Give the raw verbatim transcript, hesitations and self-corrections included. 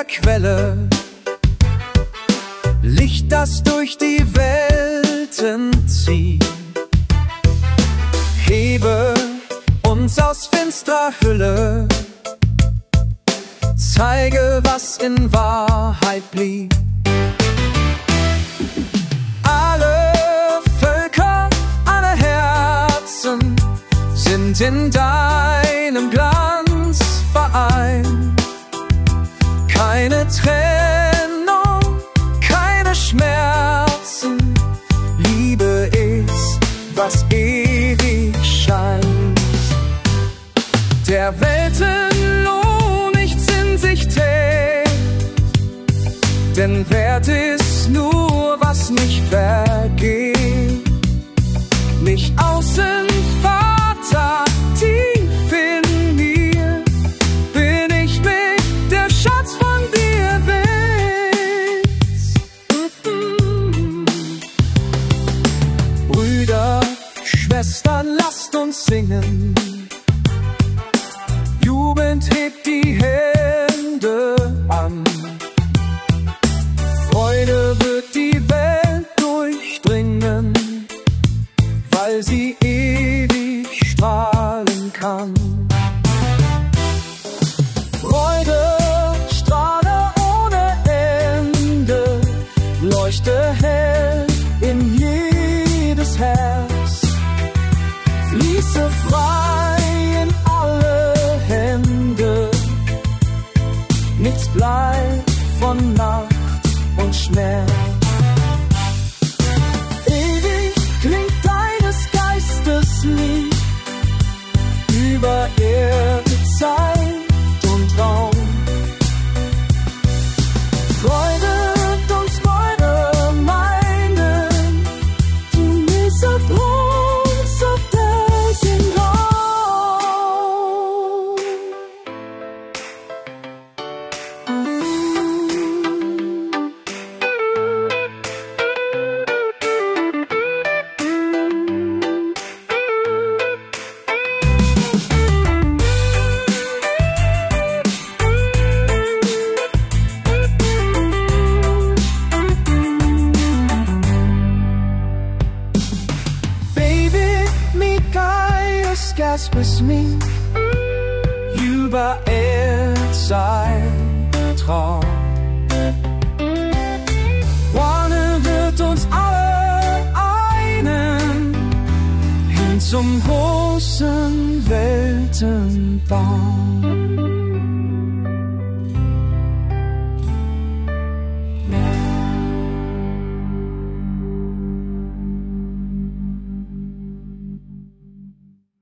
Quelle, Licht, das durch die Welten zieht. Hebe uns aus finsterer Hülle, zeige, was in Wahrheit blieb. Alle Völker, alle Herzen sind in deinem Glanz vereint. Keine Trennung, keine Schmerzen, Liebe ist, was ewig scheint. Der Welten Lohn nichts in sich trägt, denn wert ist nur, was nicht vergeht. Nicht außen, Vater, tief in mir bin ich mit der Schatz von dir willst. Mm-mm. Brüder, Schwestern, lasst uns singen. Jubelnd hebt die Hände an. Freude wird die Welt durchdringen, weil sie ewig strahlen kann. Freude, strahle ohne Ende, leuchte hell in jedes Herz, fließe frei in alle Hände, nichts bleibt von Nacht und Schmerz. Ewig klingt deines Geistes Lied über Erde, Zeit und Raum. Freude und Freude meinen, du Miese Brunst auf dessen Raum. With me über Erdzeitraum. One wird uns alle einen hin zum großen Weltenbaum.